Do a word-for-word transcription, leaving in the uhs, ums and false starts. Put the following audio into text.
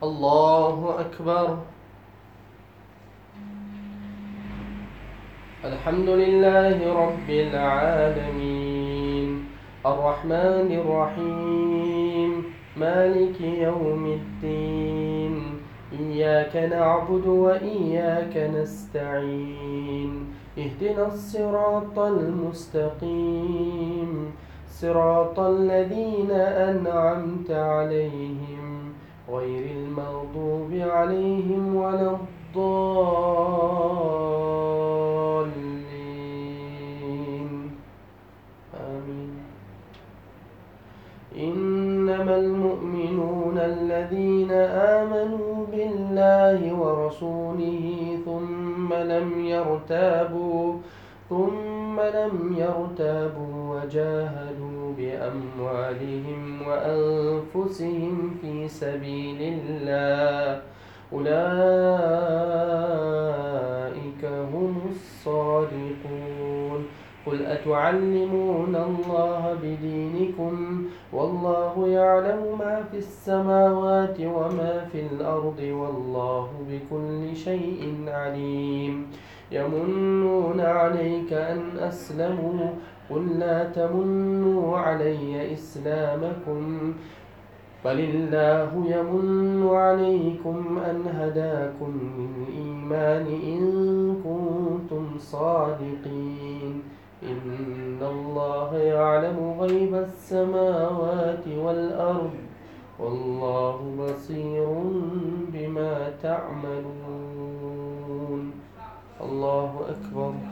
الله أكبر. الحمد لله رب العالمين الرحمن الرحيم مالك يوم الدين إياك نعبد وإياك نستعين اهدنا الصراط المستقيم صراط الذين أنعمت عليهم غير المغضوب عليهم ولا الضالين آمين. إنما المؤمنون الذين آمنوا بالله ورسوله ثم لم يرتابوا ثم لم يرتابوا وجاهدوا بأموالهم وأنفسهم في سبيل الله أولئك هم الصادقون. قل أتعلمون الله بدينكم والله يعلم ما في السماوات وما في الأرض والله بكل شيء عليم. يمنون عليك أن أسلموا قل لا تمنوا علي إسلامكم بل الله يمن عليكم أن هداكم للإيمان إن كنتم صادقين. إن الله يعلم غيب السماوات والأرض والله بصير بما تعملون. الله أكبر.